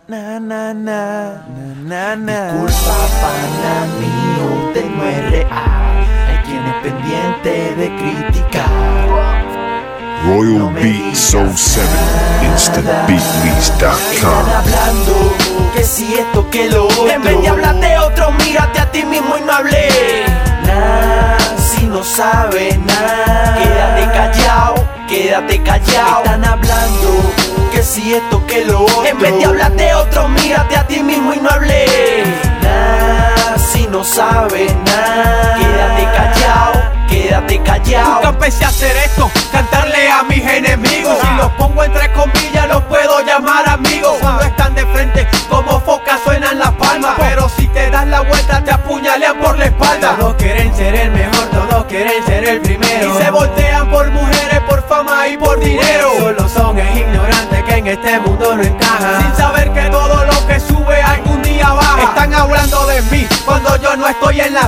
Na, na, na, na, na, na. Disculpa, pana mío, usted no es real. Hay quien es pendiente de criticar. Royal Beat Soul 7, InstantBeatLease.com. Están hablando que si esto que lo otro. En vez de hablar de otro, mírate a ti mismo y no hables. Nah, si no sabes nada, quédate callado, quédate callado. Están hablando que si esto que lo otro. En vez de hablar de otro, mírate a ti mismo y no hables. Nah, si no sabes nada, quédate callado, quédate callado. Nunca empecé a hacer esto, cantarle a mis enemigos. Si los pongo entre comillas, los puedo llamar amigos. Cuando están de frente, como focas suenan las palmas. Pero si te das la vuelta, te apuñalean por la espalda. Todos quieren ser el mejor, todos quieren ser el primero. Y se voltean por mujeres, por fama y por dinero. Solo son ignorantes que en este mundo no encajan, sin saber que todo lo que sube algún día baja. Están hablando de mí cuando yo no estoy en la